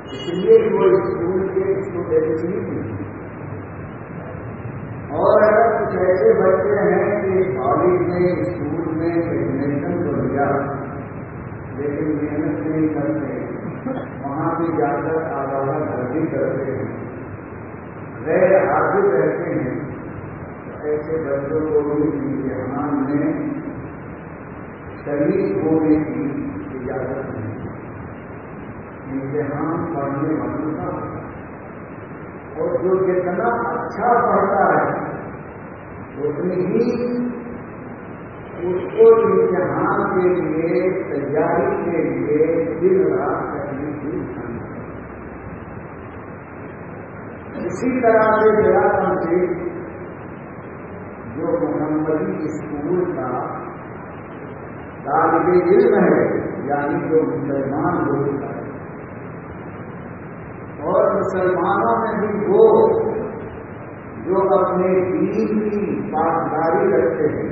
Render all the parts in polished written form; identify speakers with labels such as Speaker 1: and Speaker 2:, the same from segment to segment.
Speaker 1: اس لیے وہ اسکول کے اسٹوڈینٹس ہی تھے. اور اگر کچھ ایسے بچے ہیں کہ کالج میں اسکول میں ایڈمیشن تو لیا لیکن محنت نہیں کرتے، وہاں بھی جا کر آوارہ گردی کرتے ہیں، غیر حاضر رہتے ہیں، ایسے بچوں کو بھی امتحان میں شریک ہونے کی اجازت نہیں. امتحان پڑھنے والوں کا اور جو جتنا اچھا پڑھتا ہے اتنی ہی اس کو امتحان کے لیے تیاری کے لیے دن رات کرنے کی ضرورت ہے. اسی طرح سے میرا تنظیم جو محمدی اسکول کا طالب علم ہے، یعنی جو مسلمان لوگ ہیں، اور مسلمانوں میں بھی وہ جو اپنے دین کی پاسداری رکھتے ہیں،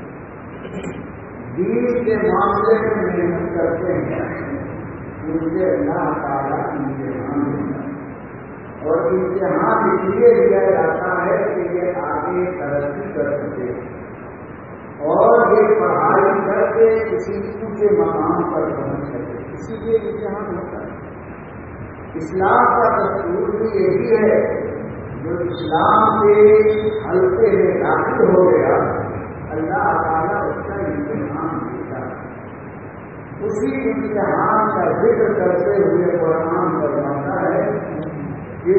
Speaker 1: دین کے معاملے میں محنت کرتے ہیں، ان سے اللہ تعالیٰ امتحان دیتا ہے. اور امتحان اس لیے لیا جاتا ہے کہ یہ آگے ترقی کر سکے اور یہ پڑھائی کر کے کسی اونچے مقام پر پہنچ سکے. اسی لیے امتحان ہوتا ہے. اسلام کا دستور بھی یہی ہے، جو اسلام کے حلقے میں داخل ہو گیا اللہ تعالیٰ اس کا امتحان دیتا ہے. اسی امتحان کا ذکر کرتے ہوئے قرآن فرماتا ہے کہ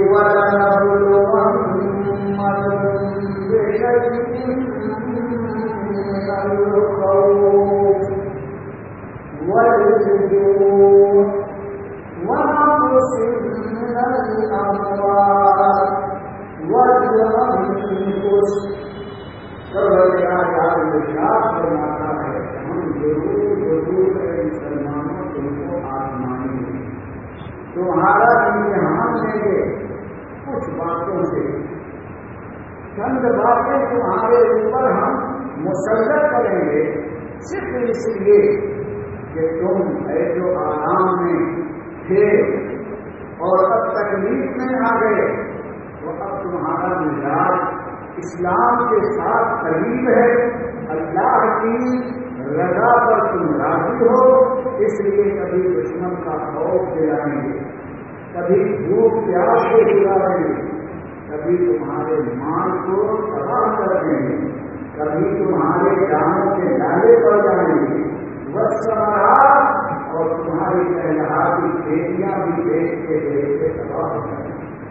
Speaker 1: فرماتا ہے ہم ضرور مسلمانوں تم کو آزمائیں گے. تمہارا امتحان لیں گے کچھ باتوں سے، چند باتیں تمہارے اوپر ہم مسلط کریں گے صرف اس لیے کہ تم ہے جو آرام میں تھے اور اب تکلیف میں آ گئے، تو اب تمہارا مزاج اسلام کے ساتھ قریب ہے، اللہ کی رضا پر تم راضی ہو، اس لیے کبھی دشمن کا خوف دلائیں گے، کبھی بھوک پیاس کو دلائیں گے، کبھی تمہارے مال کو تباہ کر دیں گے، کبھی تمہارے جانوں کے نالے پر جائیں گے، اور تمہاری پہلہاتی کھیتیاں بھی دیکھتے دیکھتے تباہ ہو جائیں گے.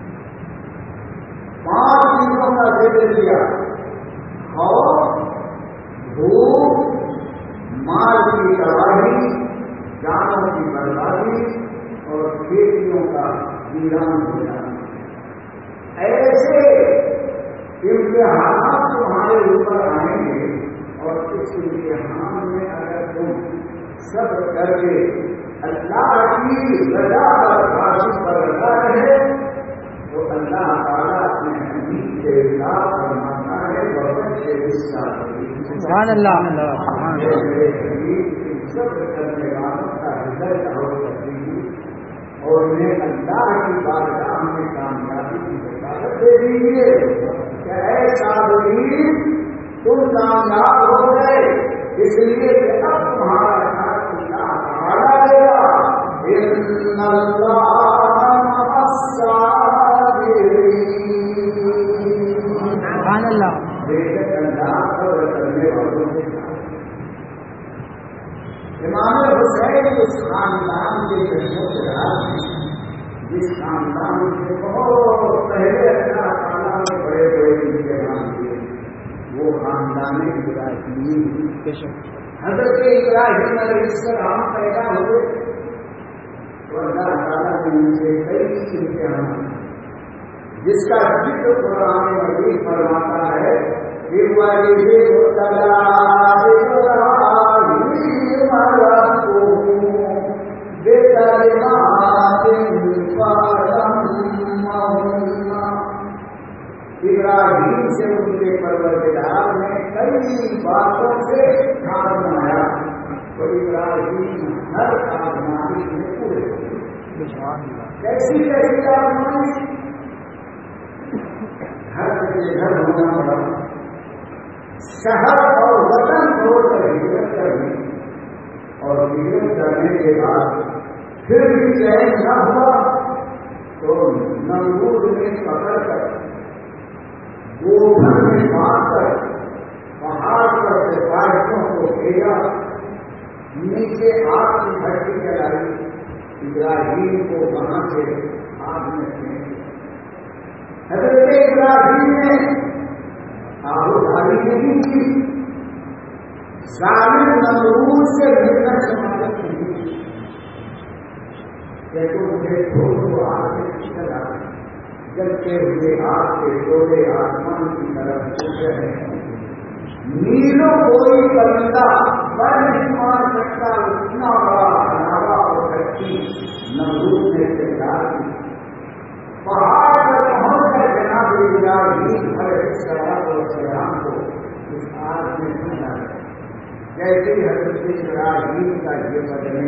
Speaker 1: 5 چیزوں کا ذکر کیا: خوف، بھوک، مال کی تباہی، جانوں کی بربادی اور کھیتیوں کا ویران ہو جانا. ایسے امتحانات تمہارے اوپر آئیں گے اور اس امتحان میں اگر تم صبر کر کے اللہ کی رضا پر راضی پر رضا رہے تو اللہ تعالیٰ اپنے حمید کے خلاف فرماتا ہے
Speaker 2: سبحان اللہ.
Speaker 1: صبر کرنے والوں کا ہدایت اور کرتی ہوں اور انہیں اللہ کی بارگاہ میں کامیابی کی بشارت دے دیجیے کہ اے صابرین تم کامیاب ہو گئے، اس لیے کہ اب تمہارا ساتھ اللہ تعالیٰ دے گا. ان اللہ مع الصابرین.
Speaker 2: سبحان اللہ.
Speaker 1: بے شک اللہ صبر کرنے والوں کے ساتھ. امام حسین اس خاندان کے جس خاندان سے بہت پہلے اللہ تعالیٰ نے بڑے بڑے امتحان دیے، وہ خاندان ابراہیمی. حضرت ابراہیم علیہ السلام پیدا ہوئے تو اللہ تعالیٰ نے ان سے کئی امتحان جس کا ذکر قرآن مجید فرماتا ہے ابراہیم سے ان کے پروردگار نے کئی باتوں سے آزمایا تو ابراہیم ہر آزمائش میں پورے ہوئے. کیسی کیسی آزمائش گھر سے گھر ہونا پڑا، شہر اور وطن چھوڑ کر ہجرت کرنی، اور ہجرت کرنے کے بعد پھر بھی چین نہ ہوا تو نمرود نے پکڑ کر گوبر میں مار کر پہاڑ پر سپاہیوں کو بھیجا، نیچے آگ کی بھٹی جلائی، ابراہیم کو وہاں سے آگ میں پھینک دیا۔ حضرت ابراہیم نے آبوداری نہیں کی، ظالم نمرود سے ملنے سے مدد نہیں کی کہ تو مجھے چھوڑو آگ سے چلا، جلتے ہوئے آگ کے ٹولے آسمان کی طرف اٹھ رہے ہیں، نیلوں کوئی پرندہ پر نہیں مار سکتا، اتنا بڑا ہناوا اور کٹی نمرود نے چلا دی۔ پہاڑ پر پہنچ کر جناب ابراہیم علیہ السلام کو اس آگ میں ڈالا، جیسے حضرت ابراہیم کا یہ بدن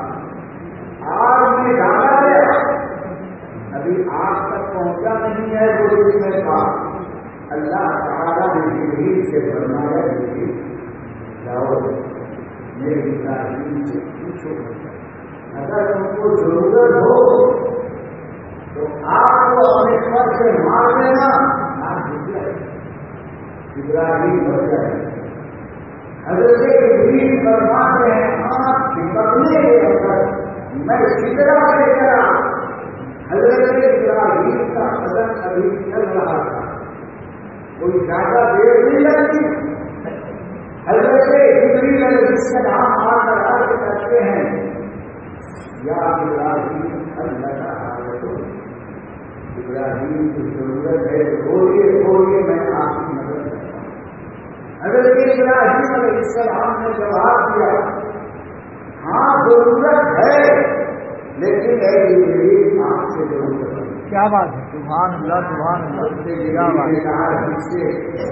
Speaker 1: آگ میں ڈالا گیا، ابھی آگ تک پہنچا نہیں ہے وہ اس میں تھا، اللہ تعالیٰ نے جبریل سے فرمایا جبریل جاؤ میرے ابراہیم سے پوچھو، اگر تم کو ضرورت ہو تو آپ کو اپنے پر سے مار دینا، آپ جھک جائے، ابراہیم بچ جائے۔ حضرت جبریل فرماتے ہیں آپ چپکنے کے اندر میں سدرا سے چلا، حضرت ابراہیم کا قدم ابھی چل رہا تھا، کوئی زیادہ دیر نہیں لگتی، حضرت جبریل علیہ السلام آ کر عرض کرتے ہیں یا ابراہیم اللہ کا حالت ہو، ابراہیم کی ضرورت ہے، بولیے میں آپ کی مدد کرتا ہوں۔ حضرت ابراہیم علیہ السلام نے جواب دیا ہاں ضرورت ہے، لیکن اے جبریل آپ سے ضرورت ہے۔
Speaker 2: کیا بات ہے، سبحان اللہ سبحان اللہ، کیا بات ہے۔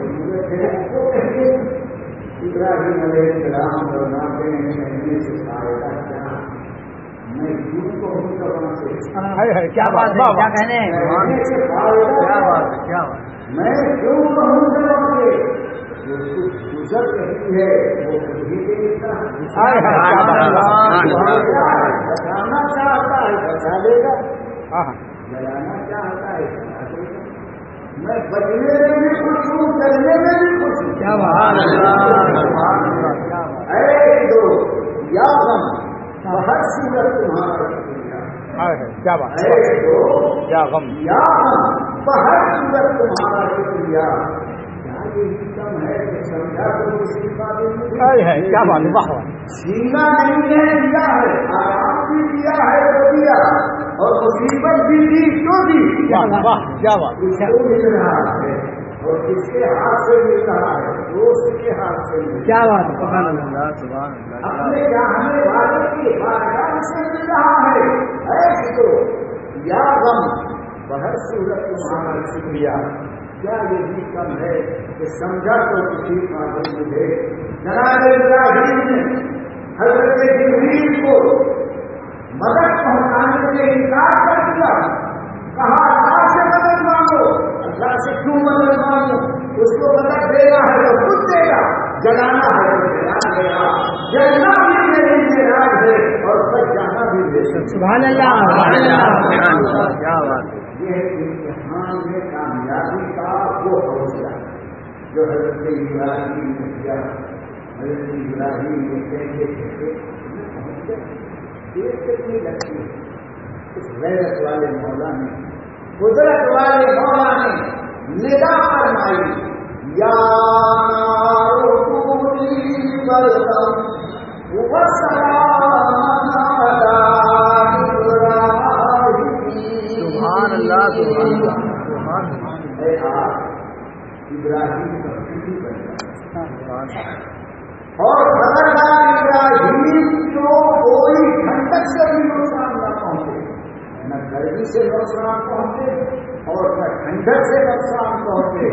Speaker 1: ابراہیم علیہ السلام فرماتے ہیں کہنے سے فائدہ کیا، میں کیوں کہوں زبان سے،
Speaker 2: کیا بات ہے، کیا کہنے ہیں،
Speaker 1: کہنے سے فائدہ
Speaker 2: کیا بات ہے، کیا بات ہے،
Speaker 1: میں کیوں کہوں زبان سے، جو کچھ گزر رہی ہے وہ کبھی دیکھتا بچانا چاہتا ہے بچا لے گا، جلانا چاہتا ہے جلا دے گا، میں بچنے میں بھی خوش ہوں، کرنے میں بھی خوش ہوں۔
Speaker 2: کیا بات
Speaker 1: اے دو یا غم بہت صورت تمہارا شکریہ،
Speaker 2: کیا بات
Speaker 1: اے دو
Speaker 2: کیا غم
Speaker 1: یا غم بہت صورت تمہارا شکریہ، کیا یہ کم ہے کہ سمجھا تو کسی قابل نہیں
Speaker 2: ہے، کیا بات ہے، واہ واہ،
Speaker 1: سینا نہیں ہے دیا ہے، آرام بھی دیا ہے تو دیا، اور مصیبت بھی دی تو دی،
Speaker 2: واہ کیا بات،
Speaker 1: کس کو مل رہا ہے اور کس کے ہاتھ سے مل رہا ہے، دوست کے ہاتھ سے مل رہا ہے،
Speaker 2: کیا بات ہے، سبحان اللہ سبحان اللہ،
Speaker 1: اپنے چاہنے والے کی بارگاہ سے مل رہا ہے، ایسے تو یا غم بہت صورت تمہارا شکریہ، کیا یہ بھی کم ہے کہ سمجھا تو کسی قابل ملے۔ جناب ابراہیم نے حضرت جبریل کو مدد پہنچانے سے انکار کر دیا، کہا اللہ سے مدد مانگو، اللہ سے کیوں مدد مانگو، اس کو مدد دینا ہے تو خود دے گا، جلانا ہے تو جلا دے گا، جلنا بھی میری معراج ہے اور بچ جانا بھی بے شک۔
Speaker 2: سبحان اللہ سبحان اللہ، کیا بات ہے،
Speaker 1: یہ امتحان میں کامیابی کا وہ حوصلہ جو حضرت ابراہیم نے کیا، حضرت ابراہیم نے کہتے پہنچ گئے، دیر کتنی لگتی ہے، اس غیرت والے مولا نے، قدرت والے مولا نے ندا فرمائی یا نار کونی بردم وسلام علی ابراہیم،
Speaker 2: سبحان اللہ سبحان اللہ سبحان اللہ،
Speaker 1: اے آپ ابراہیم کا خوشی بن اور خبردار ابراہیم جو کوئی ٹھنڈک سے بھی نقصان نہ پہنچے، نہ گرمی سے نقصان پہنچے اور نہ ٹھنڈک سے نقصان پہنچے،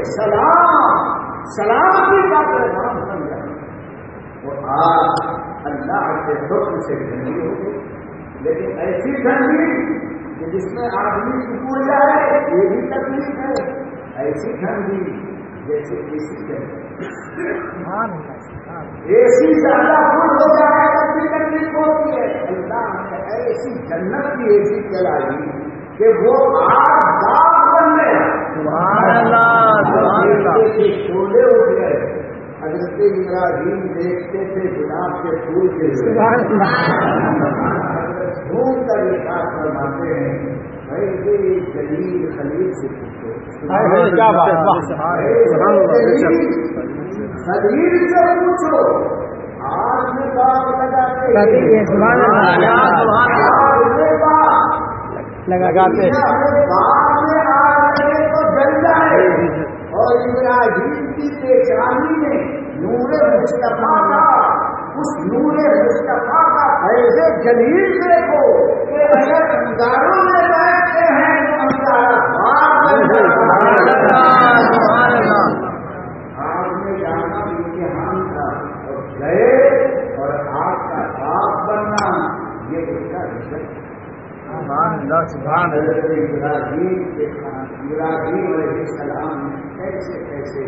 Speaker 1: سلامتی کا پیغام سمجھا، اور آج اللہ کے حکم سے ٹھنڈی ہو گئی، لیکن ایسی ٹھنڈی کہ جس میں آدمی سکڑ جائے یہ بھی تکلیف ہے، ایسی ٹھنڈی جیسے اے سی چلے، اے سی زیادہ فل ہو جائے تب بھی تکلیف ہوتی ہے۔ اللہ نے ایسی جنت کی اے سی چلائی کہ وہ آگ داغ بن گیا،
Speaker 2: سبحان اللہ سبحان اللہ،
Speaker 1: شعلے اٹھ گئے۔ حضرت ابراہیم دیکھتے تھے گلاب کے پھول کے گھوم کر یہ بات فرماتے ہیں، بھائی یہ جلیل خلیل سے پوچھو، خلیل سے پوچھو آگ میں باغ لگاتے
Speaker 2: لگاتے
Speaker 1: باغ میں آگ لگے تو جل جائے، اور ابراہیم کی پیشانی میں نور مصطفیٰ کا، اس نور مصطفیٰ کا فیض جلیل دیکھو کہ اگر انگاروں میں بیٹھتے ہیں تو انگارا آگ میں جانا امتحان تھا، اور گئے اور آگ کا باغ بننا یہ اس کا رزق۔ ابراہیم علیہ السلام کیسے کیسے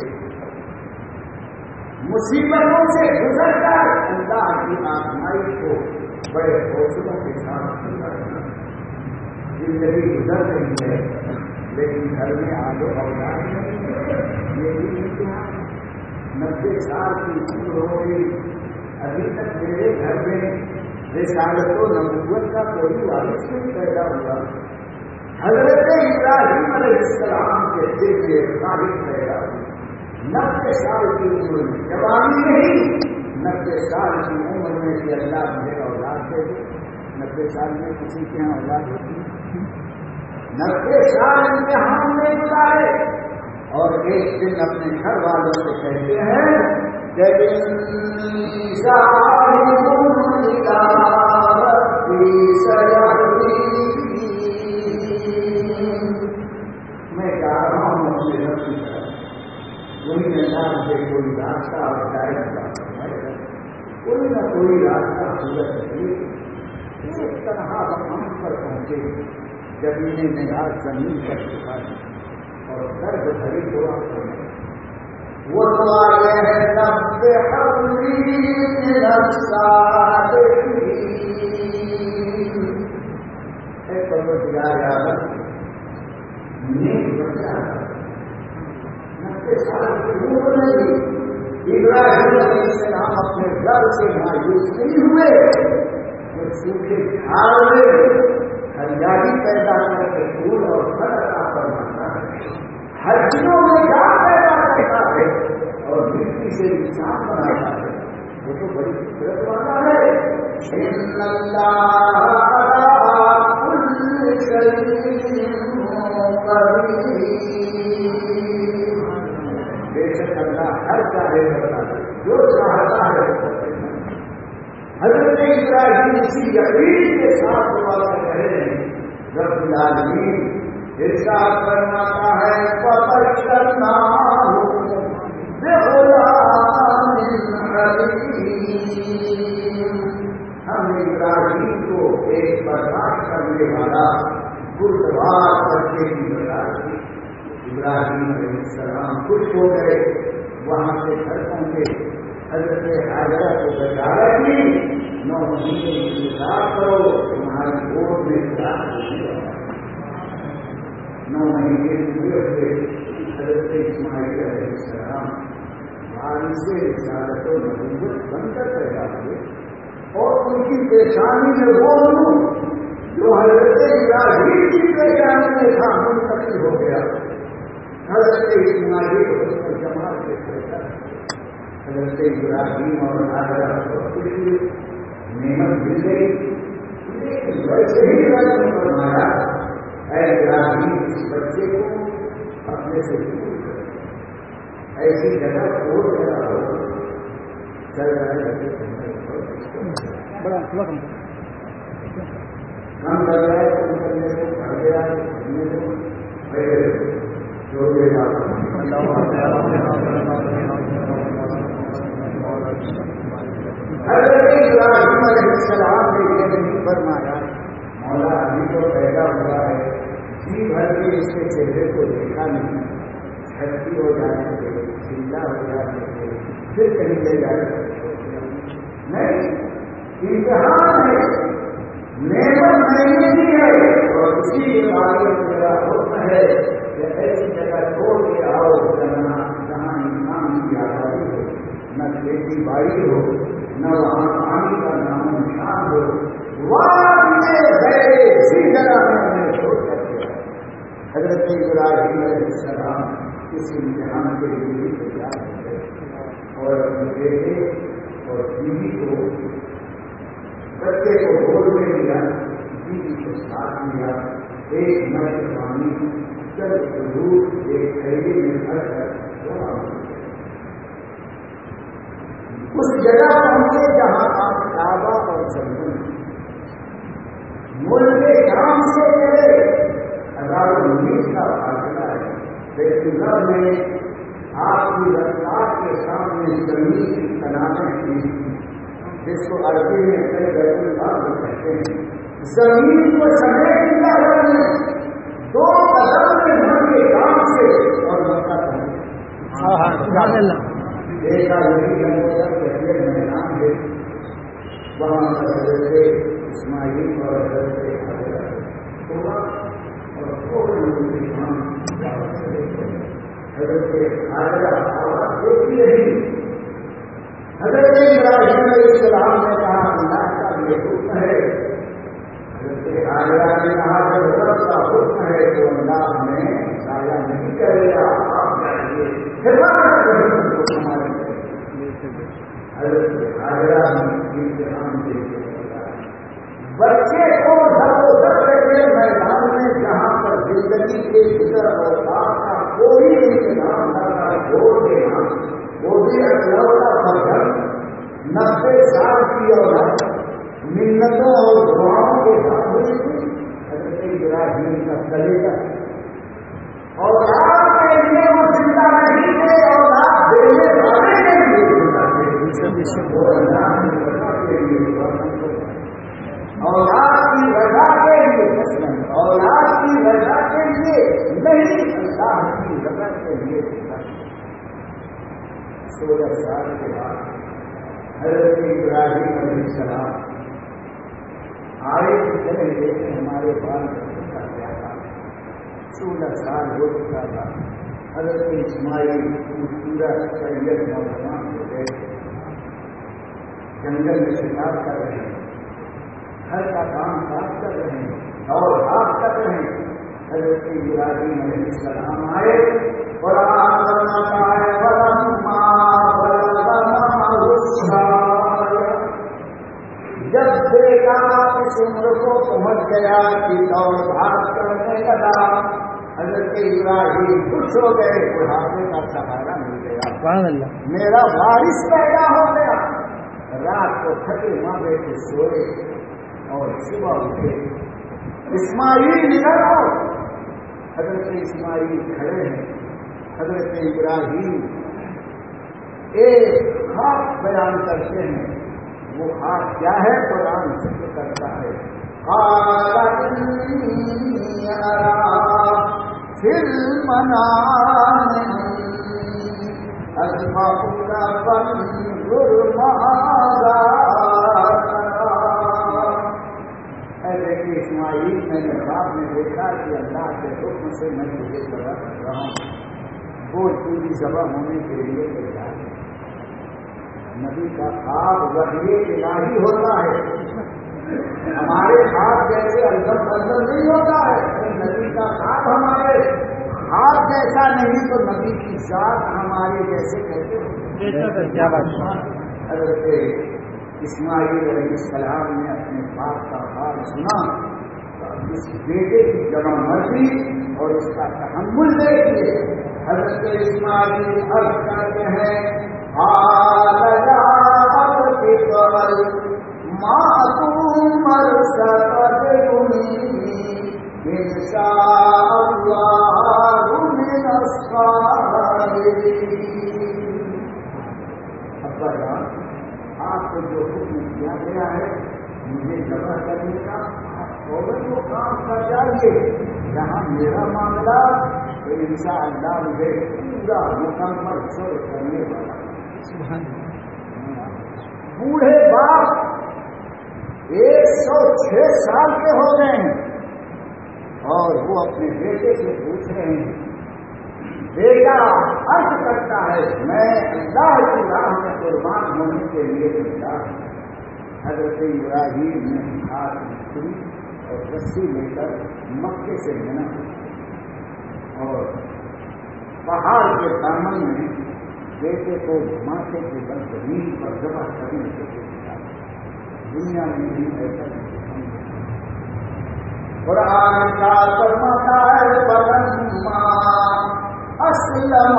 Speaker 1: مصیبتوں سے گزر کر اللہ کی آزمائی کو بڑے حوصلوں کے ساتھ گزرنا۔ زندگی گزر رہی ہے لیکن گھر میں آگے اولاد نہیں ہے، یہ بھی امتحان۔ 90 سال کی عمر ہو گئی، ابھی تک میرے گھر میں رسالت و نبوت کا کوئی وارث نہیں پیدا ہوا۔ حضرت ابراہیم علیہ السلام کے دل میں خالق پیدا ہوئی، 90 سال کی عمر میں، جوانی نہیں، 90 سال کی عمر میں کہ اللہ مجھے اولاد دے دے۔ 90 سال میں کسی کے یہاں اولاد ہوتی ہے؟ 90 سال امتحان میں گزارے، اور ایک دن اپنے گھر والوں سے کہتے ہیں میں جا رہا ہوں اپنے رب کی طرف، وہی اللہ مجھے کوئی راستہ اور ہدایت کوئی نہ کوئی راستہ صورت ہے۔ ایک طرح ہم پر پہنچے جب انہیں نگاہ زمین پر چکا اور درد بھری دعا کرنے وہ دعا یہ ہے رب حولی من الصالحین، اے پروردگار عالم نیک بچہ 90 سال کی عمر میں بھی ابراہیم علیہ السلام اپنے گھر سے مایوس نہیں ہوئے، وہ سوکھے جھاڑ میں ہریالی پیدا کر کے پھول اور پھل عطا فرماتا ہے، ہر چیزوں میں جان پیدا کرتا ہے اور مٹی سے انسان بناتا ہے، وہ تو بڑی فطرت والا ہے۔ ان اللہ کل شیء قدیر، بے شک اللہ ہر چاہے کرتا ہے، جو چاہتا ہے حضرت ابراہیم اسی یقین کے ساتھ دعا کر رہے ہیں۔ رب العالمین ارشاد فرماتا ہے فَبَشَّرْنَاهُ بِغُلَامٍ حَلِيمٍ، ہم نے ابراہیم کو ایک برداشت کرنے والا بردبار بچے کی برداشت کی۔ ابراہیم علیہ السلام خوش ہو گئے، وہاں سے گھر پہنچے، حضرت حاجرہ کو بشارت دی 9 مہینے انتظار کرو تمہاری گود میں خدا نہیں ہوگا۔ 9 مہینے پورے ہوئے، حضرت اسماعیل علیہ السلام وارث رسالت و نبوت بن کر پیدا ہوئے، اور ان کی پیشانی میں وہ نور جو حضرت ابراہیم کی پیشانی میں تھا منتقل ہو گیا۔ حضرت اسماعیل کو جماعت سے پیدا، حضرت ابراہیم اور حاجرہ کو خوشی نعمت مل گئی، لیکن ویسے ہی رب نے فرمایا اے ابراہیم اس بچے کو اپنے سے دور کر، ایسی جگہ چھوڑ کر آؤ، چل رہے
Speaker 2: بڑا
Speaker 1: ہم کر رہے تم کرنے کو پڑھ گیا کرنے کو جو یہ بات حضرت ابراہیم علیہ السلام نے یہ نہیں فرمایا مولا ابھی تو پیدا ہوا کے اس کے چہرے کو دیکھا نہیں، چھٹی ہو جانے کے چنتا ہو جانے کے پھر کہیں لے جانے نہیں، امتحان ہے، نعمت نہیں دی ہے، اور اسی آگے میرا حکم ہے کہ ایسی جگہ چھوڑ کے آؤ جہاں انسان کی آزادی ہو، نہ کھیتی باڑی ہو، نہ وہاں پانی کا نام و نشان ہو، اسی جگہ میں ہمیں چھوڑ کر کے حضرت ابراہیم علیہ السلام اس امتحان کے لیے تیار ہوئے اور اپنے بیٹے اور بیوی کو بچے کو گود میں لیا، بیوی کو ساتھ لیا، ایک مرد پانی چل ضرور ایک تھیلی میں بھر کر اس جگہ پہنچے جہاں آپ کعبہ اور زمین ملک شام سے چلے 1019 کا فاصلہ ہے، لیکن گھر میں آپ کی رفتار کے سامنے زمین کی تنازع کی، جس کو عربی میں کئی بیت اللہ کہتے ہیں، زمین کو سمیٹ دیا ہے 2 قدم میں گھر کے کام سے اور مکہ دیکھا میدان ہے، وہاں حضرت اسماعیل اور حضرت حضرت آواز دیکھی رہی، حضرت ابراہیم علیہ السلام نے کہا اللہ کا یہ حکم ہے، حضرت آگرہ نے کہا کہ حضرت کا حکم ہے تو اللہ ہمیں ضائع نہیں کرے گا، آپ جائیے حضرت آگرہ میں امتحان دے کے بچے کو میدان میں جہاں پر زندگی کے گزر اوقات کا کوئی انتظام نہ تھا، چھوڑ دینا، وہ بھی اکلوتا فرزند 90 سال کی اولاد منتوں اور دعاؤں کے ساتھ ہوئی تھی، حضرت ابراہیم کا کلیجہ اولاد کے لیے وہ زندہ نہیں تھے، اولاد دینے والے کے لیے زندہ تھے، اولاد کی رضا کے لیے قسم، اولاد کی رضا کے لیے نہیں، اللہ کی رضا کے لیے 16 سال کے بعد حضرت ابراہیم علیہ السلام آئے چلے لیکن ہمارے بال بچوں کا کیا تھا، 16 سال ہو چکا تھا، حضرت اسماعیل خوبصورت سید نوجوان ہو گئے، جنگل میں شکار کر رہے ہیں، گھر کا کام کاج کر رہے ہیں اور آپ کر رہے ہیں، حضرت ابراہیم علیہ السلام آئے اور جب دیکھا اس عمر کو پہنچ گیا کہ دوڑ بھاگ کرنے لگا، حضرت ابراہیم خوش ہو گئے، بڑھاپے کا سہارا مل گیا، میرا وارث پیدا ہو گیا، رات کو تھکے ماں بیٹے سوئے اور صبح اٹھے، اسماعیل نکل آؤ، حضرت اسماعیل کھڑے ہیں، حضرت ابراہیم ایک خواب بیان کرتے ہیں، وہ خواب کیا ہے قرآن ذکر کرتا ہے، قال انی ارا فی المنام اذبحک فانظر ماذا ترى، اسماعیل میں نے خواب میں دیکھا کہ اللہ کے حکم سے میں تجھے ذبح کر رہا ہوں، وہ پوری ذبح ہونے کے لیے تیار ہے۔ نبی کا خواب وحی الہی ہوتا ہے، ہمارے خواب جیسے الزم بلزم نہیں ہوتا ہے، نبی کا خواب ہمارے خواب جیسا نہیں تو نبی کی ذات ہمارے جیسے کیسے ہوتے ہیں۔ حضرت اسماعیل علیہ السلام نے اپنے باپ کا خواب سنا، اس بیٹے کی جمع مرضی اور اس کا تحمل دیکھیے، حضرت اسماعیل عرض کرتے ہیں آپ کو جو حکم کیا گیا ہے مجھے جمع کرنے کا، آپ فوراً وہ کام کر جائے۔ چاہیے جہاں میرا معاملہ تو انشاءاللہ مجھے پورا مکمل سر کرنے والا بوڑھے باپ 106 سال کے ہو گئے ہیں اور وہ اپنے بیٹے سے پوچھ رہے ہیں بیٹا عرض کرتا ہے میں اللہ کی راہ میں قربان ہونے کے لیے تیار ہوں. حضرت ابراہیم نے ہاتھ میں چھری اور رسی لے کر مکے سے بنا اور پہاڑ کے دامن میں بیٹے کو ماتھے کے بل زمین پر ذبح کرنے کے لیے دنیا میں بھی ایسا نہیں. قرآن کا فرماتا ہے فلما اسلم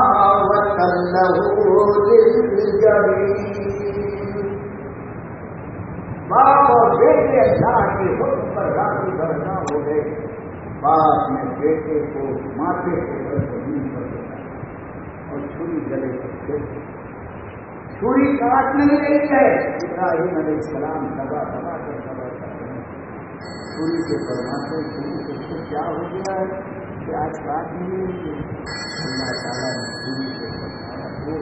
Speaker 1: وتلہ للجبین. باپ اور بیٹے اللہ کے حکم پر راضی برنا ہو گئے. باپ نے بیٹے کو ماتھے سے بل زمین پر بٹھایا اور چھری گلے پر پھینک. چھری کاٹ نہیں رہی ہے. ابراہیم علیہ السلام دبا دبا کر چھری سے فرماتے چھری سے کیا ہو گیا ہے کہ آج کاٹ نہیں رہی ہے. اللہ تعالیٰ نے چھری سے فرمایا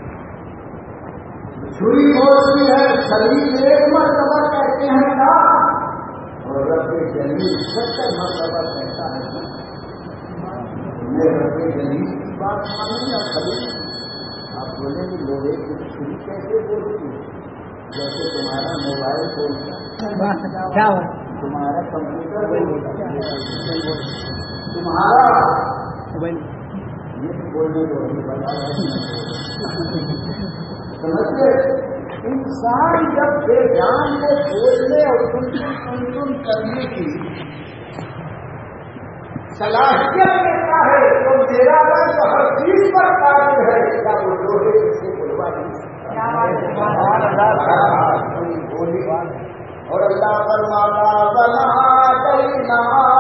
Speaker 1: چھری بولتی ہے سلیم 1 مرتبہ کہتے ہیں نا اور رب جلیل 70 مرتبہ کہتا ہے. میں رب جلیل کی بات مانوں یا خلیل. آپ بولیں گے لوہے کی چھری کیسے بولتی ہے جیسے تمہارا موبائل بولتا ہے تمہارا کمپیوٹر بولتا ہے تمہارا یہ بولنے کو سمجھتے. انسان جب بے جان کو بولنے اور سن کرنے کی صلاحیت دیتا ہے تو میرا رنگ ہر چیز پر قابل ہے. کیا وہ لوہے سے بلوا نہیں بولی اور اللہ فرماتا بنا دینا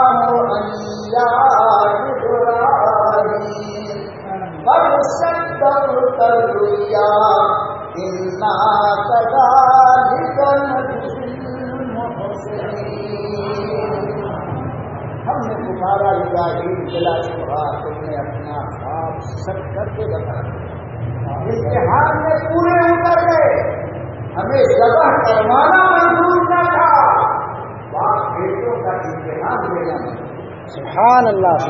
Speaker 1: بر سکر تریا انا کذالک نجزی المحسنین. ہم نے پکارا ابراہیم بلا شبہ تم نے اپنا آپ سب کر کے بتایا. امتحان میں پورے اتر گئے. ہمیں ذبح کروانا منظور نہ تھا. باپ بیٹوں کا امتحان لینا
Speaker 2: سبحان اللہ.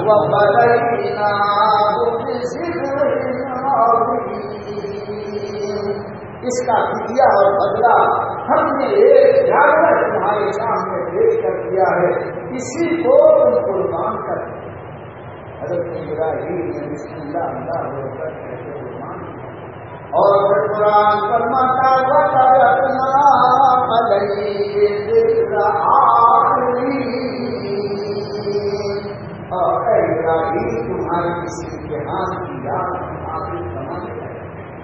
Speaker 1: اس کا فدیہ اور بدلہ ہم نے ایک جانور تمہارے سامنے پیش کر دیا ہے. اسی کو تم قربان کر. حضرت ابراہیم نے بسم اللہ اللہ ہو کر کیسے قربان اور پھر قرآن فرماتا وترکنا علیہ اور اے ابراہیم تمہاری اس امتحان کی یاد آخری زمانے ہے.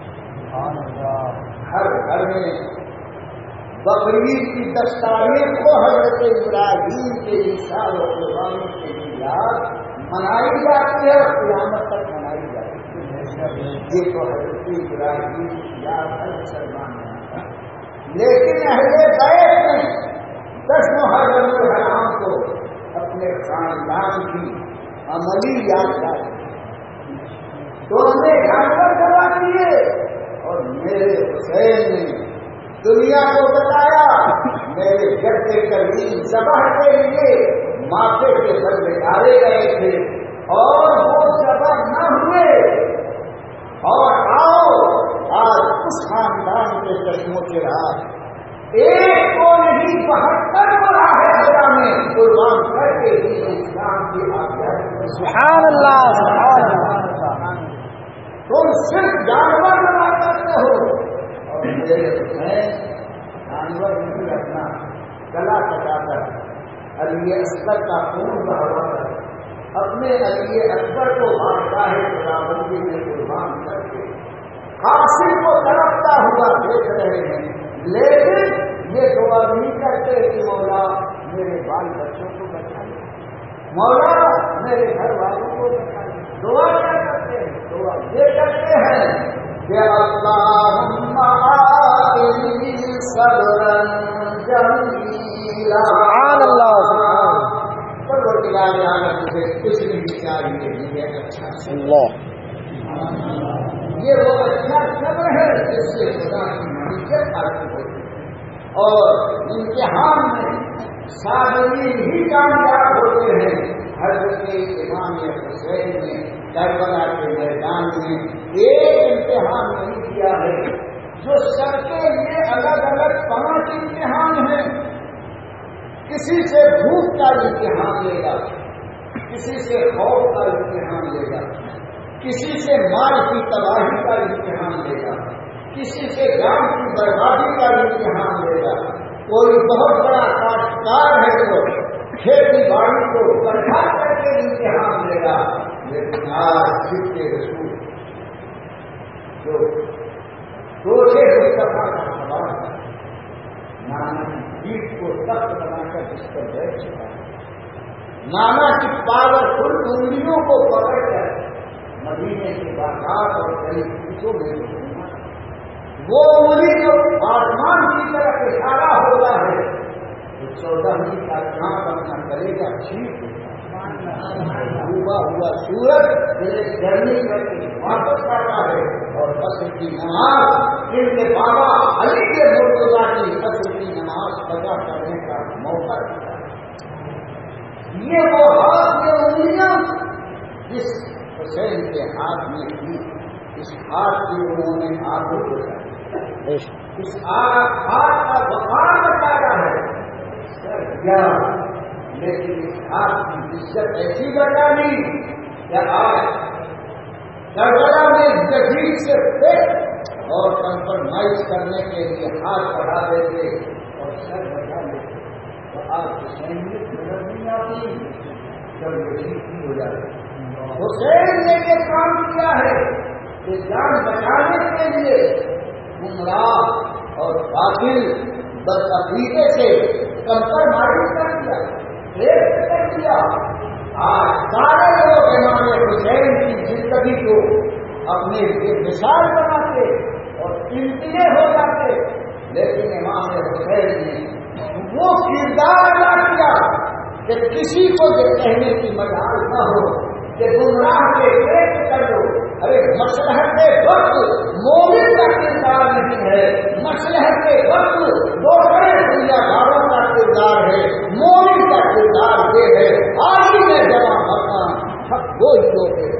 Speaker 1: ہر گھر میں بقرعید کی 10 تاریخ کو حضرت ابراہیم کے اشار و قربانی کے یاد منائی جاتی ہے اور قیامت تک منائی جاتی ہے. یہ تو حضرت ابراہیم کی یاد ہر مسلمان مناتا ہے. لیکن اہل بیت نے 10 محرم الحرام کو اپنے خاندان کی عملی یاد ڈالی تو ہم نے گھر پر کروا دیے. اور میرے حسین نے دنیا کو بتایا میرے جد کریم ذبح کے لیے ماتھے کے بل بٹھائے گئے تھے اور وہ ذبح نہ ہوئے. اور آؤ آج اس خاندان کے چشموں کے رات ایک کو نہیں 72 مراحل میں قربان کر کے ہی اسلام کی آگیا.
Speaker 2: سبحان اللہ سبحان اللہ.
Speaker 1: تم صرف جانور بنا کرتے ہو اور میرے حسین جانور نہیں رکھنا. گلا کٹا کر علی اصغر کا خون بہا کر اپنے علی اکبر کو بادشاہ خداوندی میں قربان کر کے قاسم کو تڑپتا ہوا دیکھ رہے ہیں. لیکن یہ دعا نہیں کرتے کہ مولا میرے بال بچوں کو بچائے, مولا میرے گھر والوں کو بچائے. دعا کیا کرتے ہیں؟ دعا یہ کرتے ہیں کہ اللہم آتنی صبرا جمیلا.
Speaker 2: سبحان اللہ.
Speaker 1: خدا تعالیٰ تجھے کچھ نہیں چاہیے، یہ اچھا
Speaker 2: اللہ
Speaker 1: یہ وہ اچھا صبر ہے جس سے خدا کی معیشت حاصل ہوتی ہے، اور امتحان میں صابرین ہی کامیاب ہوتے ہیں۔ حضرت امام حسین نے کربلا کے میدان میں ایک امتحان نہیں کیا ہے، جو سب کے لیے الگ الگ 5 امتحان ہیں۔ کسی سے بھوک کا امتحان لے گا، کسی سے خوف کا امتحان لے گا، کسی سے مال کی تباہی کا امتحان لے گا، کسی سے جان کی بربادی کا امتحان لے گا۔ کوئی بہت بڑا کاشتکار ہے تو کھیتی باڑی کو برباد کر کے امتحان لے گا، لیکن آج خود کے رسول جو دوسرے مصطفیٰ کا سوال ہے، نانا کی پیٹھ کو سخت بنا کر جس پر بیٹھ چکا ہے، نانا کی پاورفل انگلیوں کو پکڑ کر مدینے کے باغات اور کئی چیزوں میں وہ انگلی جو آسمان کی طرف اشارہ ہوتا ہے، تو 14ویں کا چاند اپنا کرے گا ٹھیک ڈوبا ہوا سورج گرمی کر کے واپس آتا ہے، اور عصر کی نماز ان کے بابا علی کے مرتضیٰ کی عصر کی نماز ادا کرنے کا موقع دیتا ہے۔ یہ وہ ہاتھ میں انگلیاں جس حسین کے ہاتھ میں تھی، اس ہاتھ کی انہوں نے آگے بڑھائی، اس ہاتھ کا وقار بتایا ہے سر کیا، لیکن اس ہاتھ کی عزت ایسی بتانی کہ آج کربلا میں جدید سے فٹ اور کمپرومائز کرنے کے لیے ہاتھ بڑھا دیتے اور سر بچا لیتے، تو آج حسین کی نظر نہیں آتی جب جدید ہو جاتی۔ حسین نے یہ کام کیا ہے کہ جان بچانے کے لیے گمراہ اور باطل بدعقیدے سے کمپرومائز کر دیا، ریپ کر دیا۔ آج سارے لوگ امام حسین کی زندگی کو اپنے لیے مثال بناتے اور چمٹنے ہو جاتے، لیکن امام حسین نے وہ کردار ادا کیا کہ کسی کو یہ کہنے کی مجال نہ ہو کہ گمراہ کے پیٹ کر دو۔ ارے مصلحت کے وقت مومن کا کردار نہیں ہے، مصلحت کے وقت دو بڑے دنیا داروں کا کردار ہے، مومن کا کردار یہ ہے آدمی میں جمع مرنا سب گوئی ہوتے،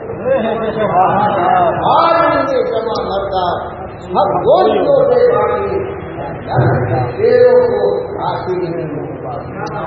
Speaker 1: آدمی میں جمع مرنا سب گوئی ہوتے، باقی شیروں کو حاصل نہیں ہوتا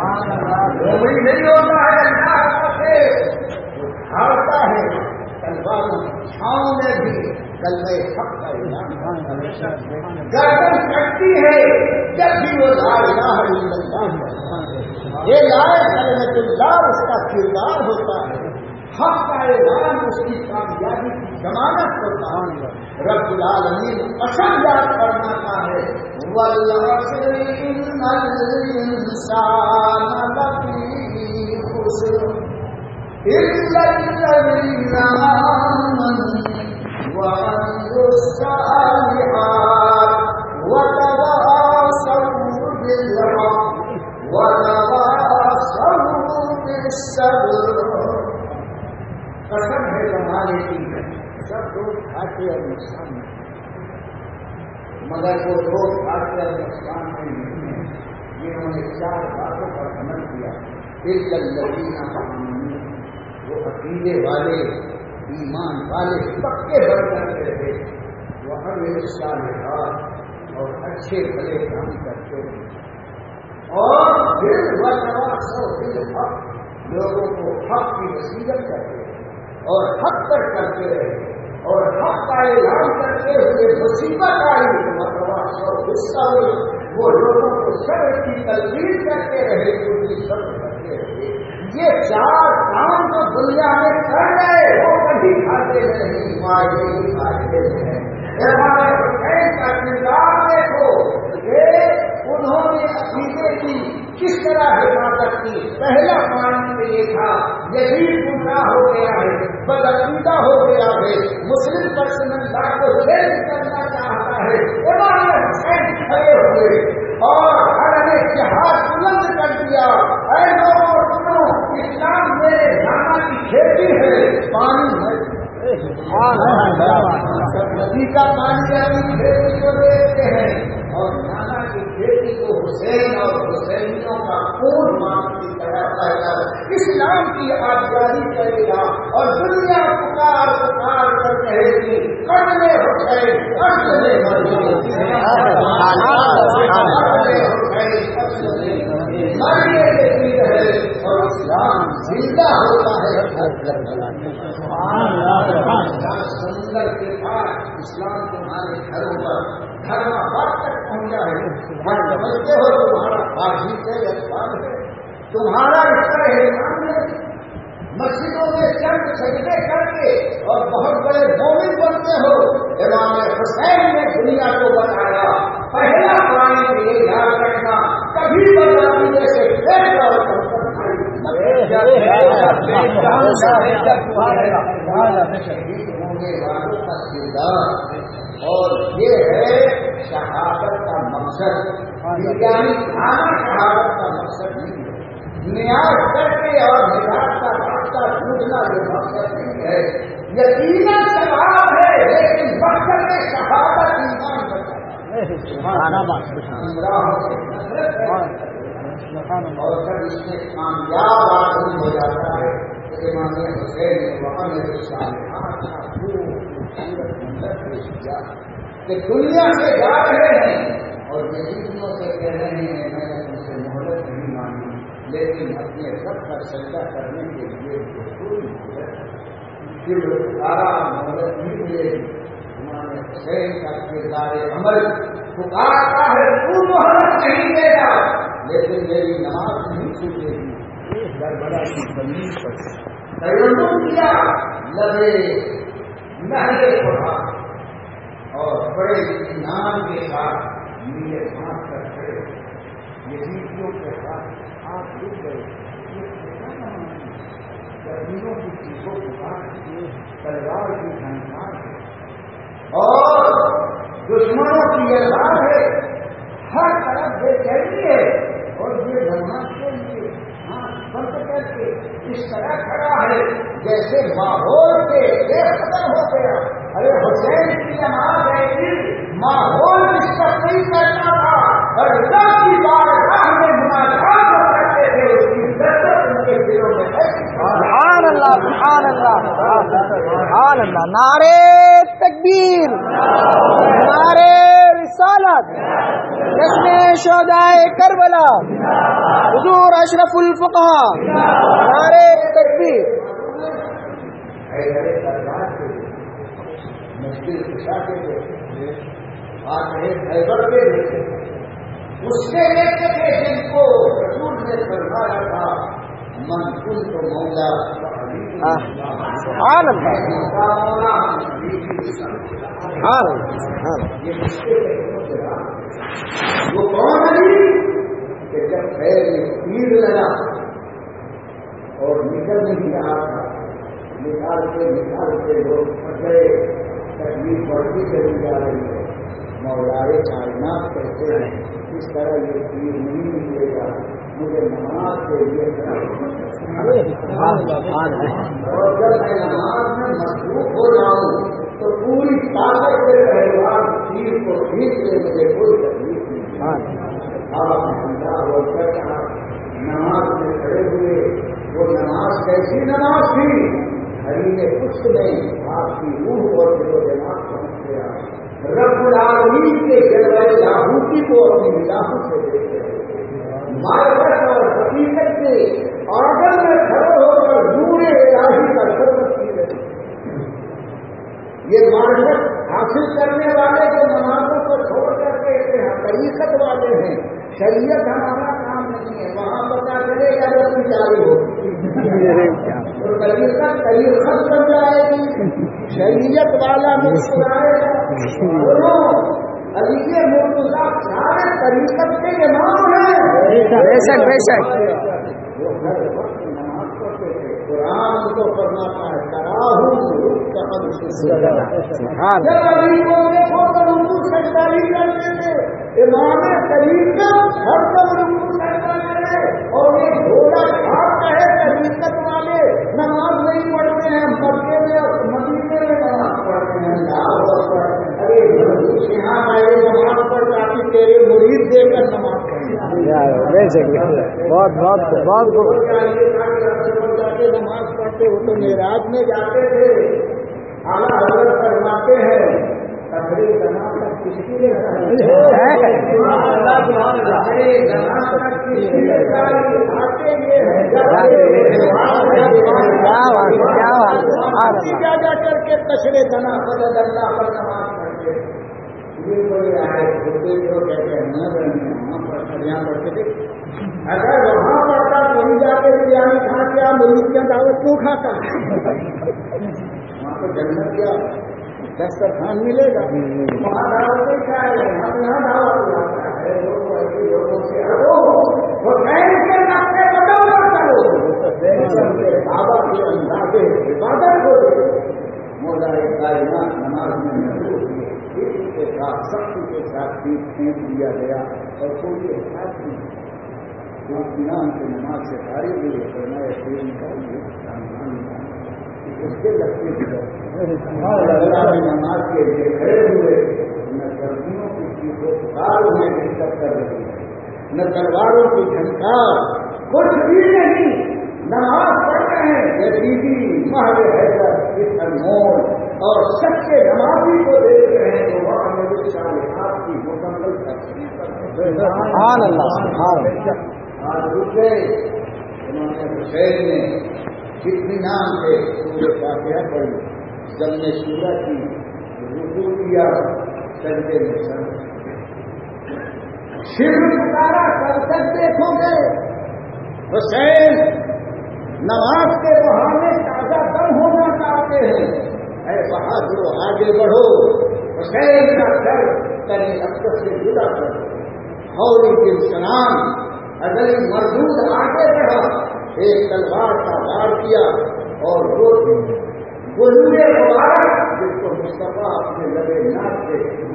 Speaker 1: ہے، اللہ سے ہارتا ہے تلواروں چھاؤں میں بھی کلمہ حق کا اعلان گردن کٹتی ہے جب بھی وہ لا الہ الا اللہ، یہ لا کلمۃ اللہ اس کا کردار ہوتا ہے، حق کا اعلان اس کی کامیابی کی ضمانت ہوتا ہے۔ رب العالمین قسم یاد فرماتا ہے والعصر ان الانسان لفی خسر إلا الذين آمنوا وعملوا الصالحات وتواصوا بالحق وتواصوا بالصبر۔ قسم ہے زمانے کی سب لوگ کھاتے اور نقصان میں، مگر وہ لوگ کھاتے اور نقصان میں نہیں ہیں جنہوں نے 4 باتوں پر عمل کیا۔ إلا الذين آمنوا، وہ عقیدے والے ایمان والے پکے بن کر رہے، وہ عمل الصالحات اور اچھے بھلے کام کرتے ہیں، اور پھر وتواصوا بالحق، لوگوں کو حق کی نصیحت کرتے ہیں اور حق پر کرتے رہے، اور حق کا اعلان کرتے ہوئے مصیبت آئی تو وتواصوا بالصبر، وہ لوگوں کو صبر کی تلقین کرتے رہے، ان کی صبر کرتے رہے۔ یہ 4 کام جو دنیا میں کر رہے وہ کبھی کھاتے نہیں، معاہدے ہی کھاتے ہیں۔ ہمارے حسین کا کردار دیکھو کہ انہوں نے عقیدے کی کس طرح حفاظت کی۔ پہلا پوائنٹ میں یہ تھا یزید گمراہ ہو گیا ہے، بدعقیدہ ہو گیا ہے، مسلم پرسنل کو چینج کرنا چاہتا ہے، امام حسین کھڑے ہوئے اور ہر نے جہاد بلند کر دیا، اے لوگوں سنو، اسلام میں کا پانی کھیتی کو دیکھتے ہیں اور نانا کی کھیتی کو حسین اور حسینیوں کا خون مان کی طرح کر اسلام کی آزادی کرے گا اور دنیا پکار پکار کر کہے گی قتل حسین اور اسلام زندہ ہوتا ہے. سمندر کے پاس اسلام تمہارے گھروں پر گھر آباد تک پہنچا ہے. تمہارے سمجھتے ہو تمہارا بازی ہے تمہارا اس طرح احترام ہے. مسجدوں میں چند سجدے کر کے اور بہت بڑے مومن بنتے ہو. امام حسین نے دنیا کو بتایا پہلا پانی یہ یاد رکھنا کبھی بدلانے سے ہونے والوں کا کردار اور یہ ہے شہادت کا مقصد. یعنی کھانا شہادت کا مقصد نہیں ہے. نیاز کر کے اور نجات کا راستہ ڈھونڈنا یہ مقصد نہیں ہے. یقیناً ثواب ہے لیکن مقصد میں شہادت ایمان بنتا اور جب اس میں کامیاب آدمی ہو جاتا ہے تو امام حسین نے وہاں میرے سامنے خوبصورت منظر پیش کیا کہ دنیا سے جا رہے ہیں اور یزیدیوں سے کہہ رہے ہیں میں نے تم سے مہلت نہیں مانگی لیکن اپنے رب کا سجدہ کرنے کے لیے کوئی مہلت پھر سارا مہلت نہیں ملے گی. امام حسین کا کردار عمل پکارتا ہے تو مہلت نہیں دے گا لیکن میری نماز نہیں چھوٹے گی. بڑا کی بندی پر تیمم کیا لبے نہرے پڑھا اور بڑے اطمینان کے ساتھ نیلے ہاتھ کر کھڑے یزیدیوں کے ساتھ ہاتھ ڈوب گئے. گرمیوں کی چیزوں کو کاٹ تلوار کی جھنکار ہے اور دشمنوں کی اذان ہے. ہر طرف بے چینی ہے اور یہ نماز کے لیے ہاتھ بند کر کے اس طرح کھڑا ہے جیسے ماحول کے بے ختم ہو گیا. ارے حسین کی نماز ایسی ماحول ڈسٹرب نہیں کرتا تھا اور اللہ کی بارگاہ میں مناجات کرتے تھے. اس کی لذت ان کے دلوں میں ہے.
Speaker 2: سبحان اللہ سبحان اللہ سبحان اللہ. نعرے تکبیر نعرے رسالت جشن شہدائے کربلا حضور اشرف الفقہاء نعرے تکبیر.
Speaker 1: مشکل کشا کے آج خیبر کے اس سے لیتے تھے جن کو رسول نے فرمایا تھا من کل تو مولا
Speaker 2: سبحان اللہ
Speaker 1: یہ مشکل وہ کون ہے کہ جب خیر میں تیر لگا اور نکل نہیں رہا تھا نکال کے لوگ پھنس گئے. تکلیف بڑھتی چلی جا رہی ہے. مولائے کائنات کہتے ہیں اس طرح یہ تیر نہیں ملے گا مجھے نماز کے لیے اور جب میں نماز میں مصروف ہو جاؤں تو پوری طاقت سے پہلوان تیر کو کھینچ لے مجھے کوئی تکلیف نہیں. آپ نماز میں کھڑے ہوئے. وہ نماز کیسی نماز تھی ہری نے کچھ نہیں آپ کی روح اور دل و دماغ پہنچ گیا. رب العالمین کے جلوہ لاہوتی کو اپنی نگاہوں سے دیکھتے ہیں. معرفت اور حقیقت کے آنگن میں کھڑے ہو کر نور الہی کا خدمت کی رہی. یہ معرفت حاصل کرنے والے جو نمازوں کو چھوڑ کر کے طریقت والے ہیں. شریعت ہمارا کام نہیں ہے. وہاں پتا چلے گا رسم جاری ہوگی تو طریقت بن جائے گی. شریعت والا مسکرائے گا. علی مرتضیٰ سارے طریقت کے امام ہیں.
Speaker 2: بے شک بے شک.
Speaker 1: وہ ہر وقت نماز پڑھتے تھے. قرآن کو فرماتا ہے تراہم جب علی کو دیکھو تو رکوع سجدہ بھی کرتے تھے. امام طریقت ہر دم رکوع سجدہ کرے اور یہ بھولا کھاتا ہے طریقت والے نماز نہیں پڑھتے ہیں. مکے میں اور مدینے میں نماز پڑھتے ہیں.
Speaker 2: بہت بہت بہت
Speaker 1: نماز پڑھتے ہو تو معراج میں جاتے تھے. اعلیٰ حضرت فرماتے ہیں تقریر جناب کس کی لیے جا کر کے تشرے دنا پر اللہ پر نماز پڑھتے یہ کوئی آئے ہوتے جو کہتے ہیں وہاں پر یہاں پڑھتے تھے. اگر وہاں پڑھتا کہیں جا کے بریانی کھا کے مریض کی دعوت کیوں کھاتا وہاں تو جنت کیا دسترخوان ملے گا وہاں دعوت نہیں کھائے گا یہاں دعوت لاتا ہے لوگوں سے بابا کے اندازے عبادت ہو مولا کائنات نماز میں محبوب ہوئے کے ساتھ سختی کے ساتھ پیٹ پھینک دیا گیا اور کوئی احساس نہیں نام سے نماز سے فارغ ہوئے کرنا ہے پھر نکالیے اس کے لگتے نماز کے لیے کھڑے ہوئے نہ سردیوں کی چیزوں پکاروں میں ڈسٹرب کر رہی ہے نہ تلواروں کی جھنکار کچھ بھی نہیں نماز پڑھ رہے ہیں یہ بیوی مہر حیدر اس انمول اور سچے نمازی کو دیکھ رہے ہیں جو وہاں میرے صالحات کی مکمل تقسیم کرتے ہیں. آج دوسرے انہوں نے حسین نے اطمینان سے پورے فاتحہ پڑھی جب نے سورہ کی رکوع کیا سجدے میں سر شرک پکارا کل تک دیکھو گے حسین نماز کے بہانے تازہ دم ہونا چاہتے ہیں. اے بہادر آگے بڑھو حسین کا سر تنی اکثر سے جدا کر ہوری کے سلام اگر مردود آگے بڑھا ایک تلوار کا وار کیا اور وہ گلے مبارک جس کو مصطفیٰ اپنے لبے ناک سے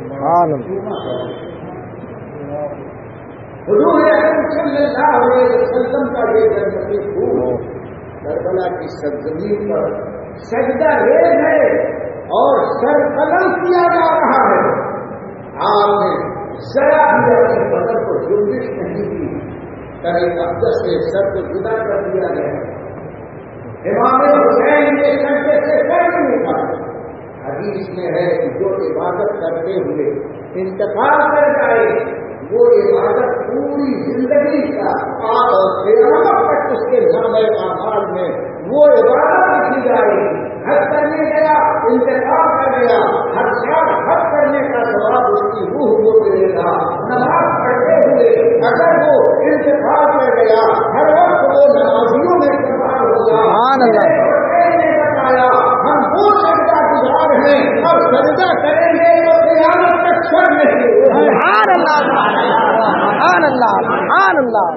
Speaker 1: حضور اکرم صلی اللہ علیہ وسلم کا یہ جنتی پھول کربلا کی سرزمین پر سجدہ ریز ہے اور سر قلم کیا جا رہا ہے. آپ نے ذرا بھی اپنے بدن کو جنبش نہیں دی کرے اقدس سے سر کو جدا کر دیا گیا. امام حسین کے سجدے سے سر نہیں اٹھا. حدیث میں ہے کہ جو عبادت کرتے ہوئے انتقال کر جائے وہ عبادت پوری زندگی کا اور قیامت تک اس کے نامہ اعمال میں وہ عبادت لکھی جائے. حج کرنے گیا انتقال کر گیا ہر سال حج کرنے کا ثواب اس کی روح کو ملے گا. نماز پڑھتے ہوئے اگر وہ انتقال کر گیا ہر وقت وہ نمازیوں میں استعمال ہوگا. بتایا ہم وہ سجدہ گزار ہیں اور سجدہ کریں گے تو قیامت تک سر نہیں.
Speaker 2: سبحان اللہ سبحان اللہ سبحان اللہ.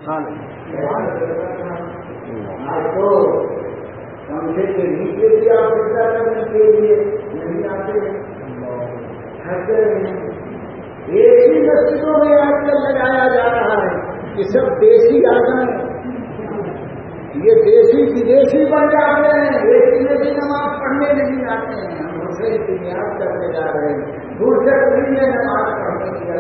Speaker 1: تو پنکھے کے نیچے بھی آپ سجدہ کرنے کے لیے نہیں آتے. ایک ہی مسجدوں میں آج کل لگایا جا رہا ہے کہ سب دیسی آ جائیں یہ دیسی بدیسی بن جاتے ہیں. ایک میں بھی نماز پڑھنے نہیں آتے ہیں. ہم حسین کی نیاز کرنے جا رہے ہیں دوسرے دن میں نماز پڑھنے کی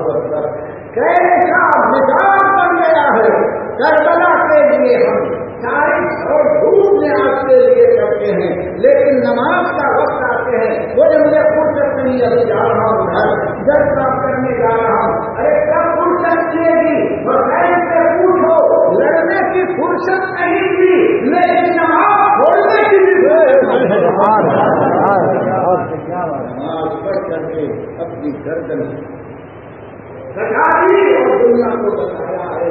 Speaker 1: کیسا مزاج بن گیا ہے. کربلا کے لیے ہم تاریخ اور دھوپ میں آپ کے لیے کرتے ہیں لیکن نماز کا وقت آتے ہیں وہ مجھے فرصت نہیں ابھی جا رہا ہوں گھر جب کام کرنے جا رہا ہوں. ارے کب فرصت ملے گی بغیر سے پوچھو لڑنے کی فرصت نہیں تھی لیکن نماز چھوڑنے کی بھی نماز پڑھ کر کے اپنی گردن سجائی اور دنیا کو بتایا ہے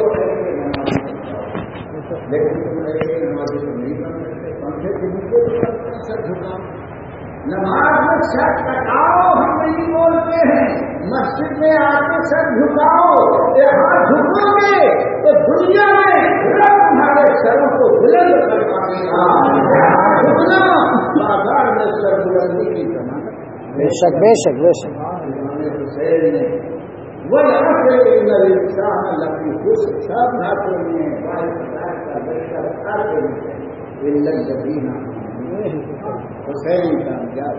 Speaker 1: لیکن تم ایسے نمازی کو نہیں بن سکتے. پنکھے کے نیچے سر جھکا نماز میں سر کٹاؤ ہم نہیں بولتے ہیں. مسجد میں آ کے سر جھکاؤ یہاں جھکو گے تو دنیا میں تمہارے سروں کو بلند کر پائے گا. جھکنا بازار میں سر بلندی کی ضمانت.
Speaker 2: بے شک بے شک بے شک.
Speaker 1: حسین نے وہ یہاں سے انسان لگی خوش سب ناطے میں حسین کامیاب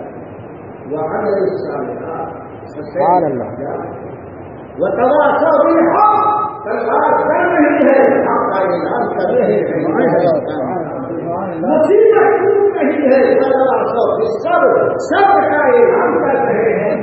Speaker 1: وہ تباہ تلوار چل رہی ہے آپ کا اعلان کر رہے ہیں مصیبت ٹوٹ رہی ہے سب کا اعلان کر رہے ہیں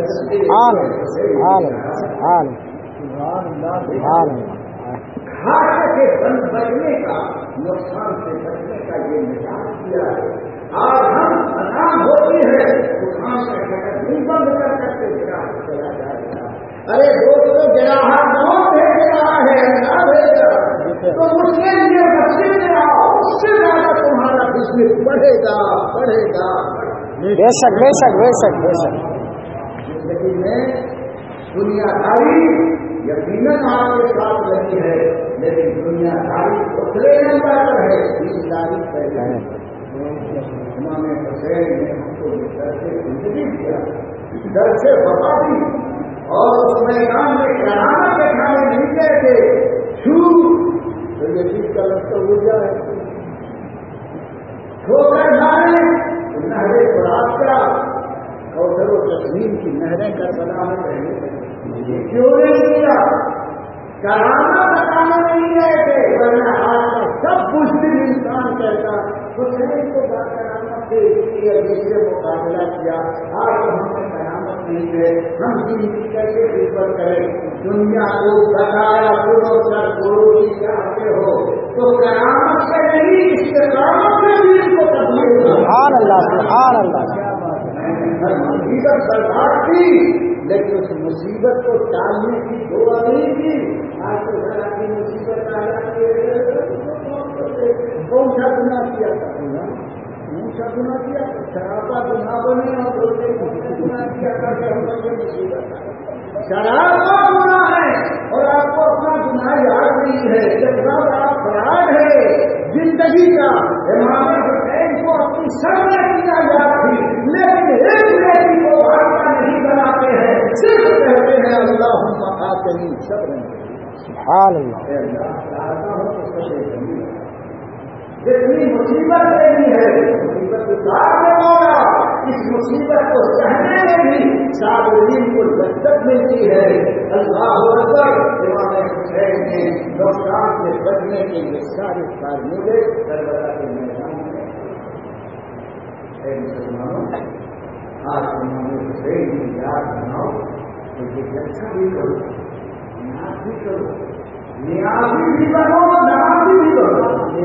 Speaker 1: گھاٹے سے بچنے کا نقصان سے بچنے کا یہ نظام کیا ہے اور ہم آرام ہوتی ہے دکان کا شکر نہیں بند کر سکتے چلا جائے گا ارے دوستوں جراحت نام بھیج رہا ہے نہ بھیج رہا تو اس کے لیے مسجد میں آؤ اس سے زیادہ تمہارا بزنس بڑھے گا بڑھے گا
Speaker 2: بے شک بے شک بے شک بے شک
Speaker 1: زندگی میں دنیا داری یقیناً آپ کے ساتھ رہی ہے لیکن دنیا داری دوسرے نمبر پر ہے دینداری پہلے ہے امام حسین نے ہم کو در سے زندگی دیا در سے وفا دی اور اس میدان میں کرامت دکھانے نہیں گئے تھے تو یہ چیز کا لگتا ہو جائے ٹھوکر مارے نہریں برات کا کوثر و تسلیم کی نہریں کربلا میں رہنے یہ کیوں نہیں کیا کرامت بتانے نہیں گئے تھے ورنہ آج کا سب مسلم انسان کہتا حسین کو بات کرامت سے جس سے مقابلہ کیا آج تو ہم نے کرامت نہیں ہے ہم زندگی کیسے خدمت کریں دنیا کو بتایا پورو سر گرو جی چاہتے ہو تو کرامت سے نہیں استقامت سے بھی ان کو
Speaker 2: سبحان اللہ سبحان اللہ
Speaker 1: مصیبت برباد کی لیکن اس مصیبت کو ٹالنے کی دعا نہیں کی آج تو ذرا کی مصیبت آ جاتی ہے کون سا گناہ کیا تھا کون سا گناہ کیا شرابہ گناہ بنے اور دوسرے گناہ کیا تھا کہ ہم سے مصیبت شرابہ گناہ ہے اور آپ کو اپنا گناہ یاد نہیں ہے جب آپ فرار ہے زندگی کا امام حسین کو اپنی سب نے کیا یاد تھی لیکن ایک بیٹی کو بھاگا نہیں بناتے ہیں صرف کہتے ہیں اللہم آتنی صبرا
Speaker 2: سبحان اللہ
Speaker 1: جتنی مصیبت نہیں ہے مصیبت اتار میں ہوگا اس مصیبت کو سہنے میں بھی صابرین کو لذت ملتی ہے اللہ اکبر امام حسین نے نقصان سے بچنے کے لیے سارے فارمولے کربلا کے میدان میں اے مسلمانوں آج امام حسین کی یاد بناؤ تو یہ جلسہ بھی کرو نیاز بھی کرو نیازی بھی بنو نمازی بھی بنو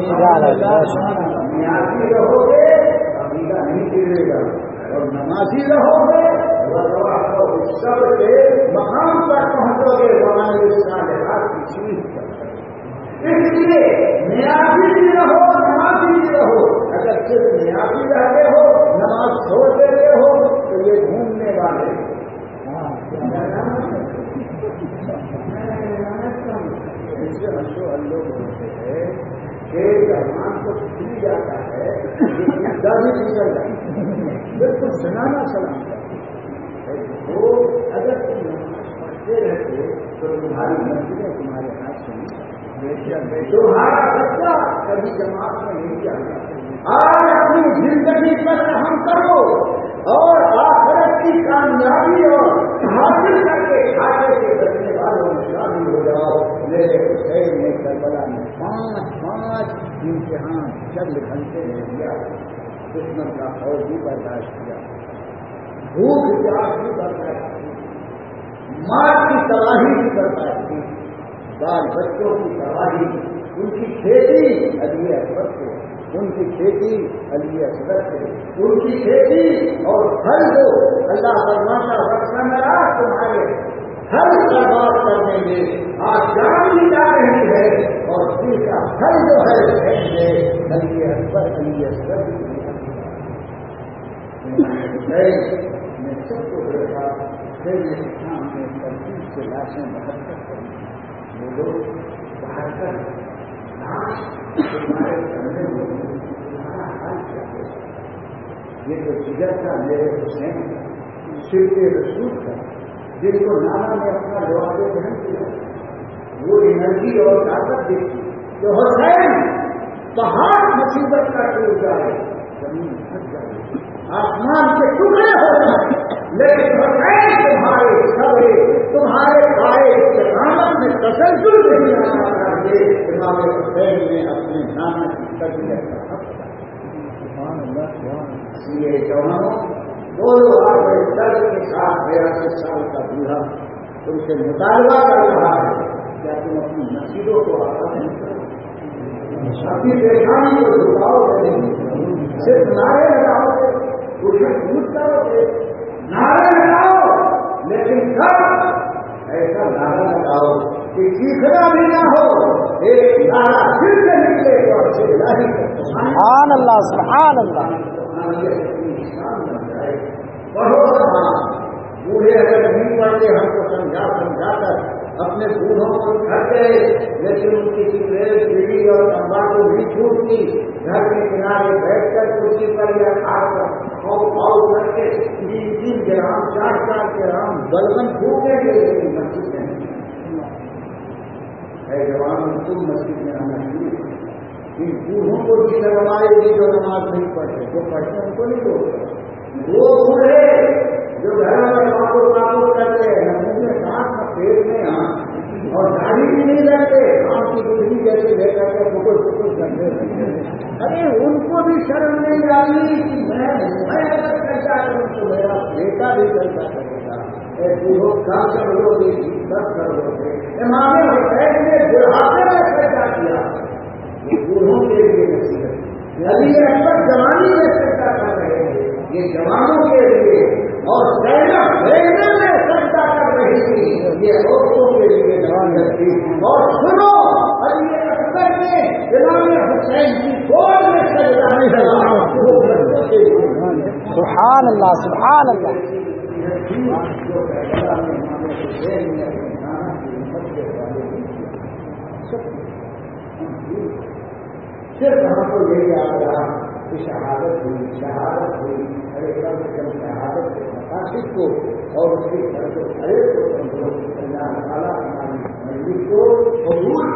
Speaker 1: نیازی رہو گے عقیدہ نہیں گرے گا اور نمازی رہو گے سب کے مقام پر پہنچو گے ہمارے صالحات کی چیز پر اس لیے نیازی بھی رہو نمازی بھی رہو اگر صرف نیازی رہتے ہو نماز چھوڑ دیتے ہو تو یہ گھومنے والے لوگ ہوتے ہیں کہ رحمان کو کھل جاتا ہے بھی نکل جاتا ہے بالکل سنانا سلام وہ اگر تم نماز پڑھتے رہتے تو تمہاری مسجدیں تمہارے ہاتھ سے نہیں تمہارا بچہ کبھی جماعت میں نہیں جاتا آج اپنی زندگی پر رحم کرو اور آخرت کی کامیابی اور حاصل کر کے کھاتے سے بچنے والوں میں شامل ہو جاؤ میرے حسین نے کربلا میں 5 امتحان چند گھنٹے میں دیا دشمن کا خوف بھی برداشت کیا بھوک پیاس بھی برداشت کی ماں کی تباہی بھی برداشت کی بال بچوں کی تباہی ان کی کھیتی علی اکبر کو ان کی کھیتی علی اصغر سے ان کی کھیتی اور پھل کو اللہ فرماتا وقت میرا تمہارے پھل برباد کرنے میں آج جان بھی جا رہی ہے اور دل کا پھل جو ہے علی اکبر علی اصغر نے سب کو دیکھا پھر یہ شام میں ترتیب سے لاشیں باہر کر وہ لوگ باہر کر تمہارے سامنے تمہارا حال کیا ہے یہ جو جگر تھا میرے حسین شرک رسول تھا جن کو نانا نے اپنا جواب بہن کیا وہ انرجی اور طاقت دیکھی تو حسین پہاڑ مصیبت کا ٹوٹ جائے آسمان کے ٹکڑے ہو جائیں لیکن تمہارے سبرے تمہارے بھائی استقامت میں تسلسل نہیں آنا چاہیے. امام حسین نے اپنے نانا کی تربیت کا حق یہ جوانوں دونوں آپ درد کے ساتھ 82 سال کا بوڑھا تم سے مطالبہ کر رہا ہے کیا تم اپنی مسجدوں کو آزاد نہیں کرو اپنی پریشانی کو جھکاؤ نہیں صرف نعرے لگاؤ اسے جھوٹ کرو گے نعرے لگاؤ لیکن کب ایسا نعرہ لگاؤ کہ چیخنا بھی نہ ہو ایک نعرہ پھر سے نکلے اور
Speaker 2: سبحان اللہ سبحان اللہ.
Speaker 1: بہت بوڑھے اگر نہیں پڑھتے ہم کو سمجھا کر اپنے بوڑھوں کو گھر گئے لیکن ان کی سگریٹ بیڑی اور تمباکو بھی چھوٹتی گھر کے کنارے بیٹھ کر کرسی پر یا کھا کر کھاؤ کر کے 3 گرام 4 گرام بلغم پھوٹے گئے لیکن مسجد میں اے جوان تم مسجد میں آنا چاہیے. ان بوڑھوں کو بھی کروائے گی جو نماز نہیں پڑھتے جو پڑھتے ان کو نہیں روکتا. وہ بوڑھے جو گھر میں پاپو کرتے ہیں منہ میں سانس میں پیٹ میں اور داڑھی بھی نہیں رکھتے آم کی گڈی جیسے لے کر کے فوٹو کرتے رہتے. ارے ان کو بھی شرم نہیں آئی کہ میں اگر کرتا کروں تو میرا بیٹا بھی کرتا کرے گا. بوڑھوں کا کرو گے سب کرو گے. امام حسین نے بڑھاپے میں سجدہ کیا بوڑھوں کے لیے نصیحت علی اکبر جوانی میں سجدہ کر رہے ہیں یہ جوانوں کے لیے اور زینب میں سجدہ کر رہی تھی یہ عورتوں کے لیے نصیحت تھی. اور سنو علی اکبر نے امام حسین کی گود میں سجدہ
Speaker 2: سبحان اللہ سبحان اللہ.
Speaker 1: صرف ہم کو یہی یاد رہا کہ شہادت ہوئی ارے کم شہادت کے مقاصد کو اور اس کے گھر کو کھڑے کو اللہ تعالیٰ ہماری مجلس کو قبول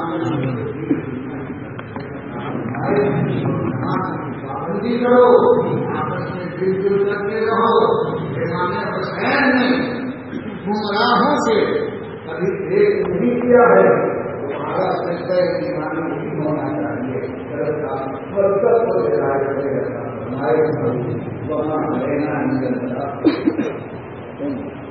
Speaker 1: پابندی کرو آپس میں مل جل کرتے رہو. امام حسین نے گمراہوں سے کبھی ایک نہیں کیا ہے تمہارا سجدہ ایمانی نہیں ہونا چاہیے. ہمارے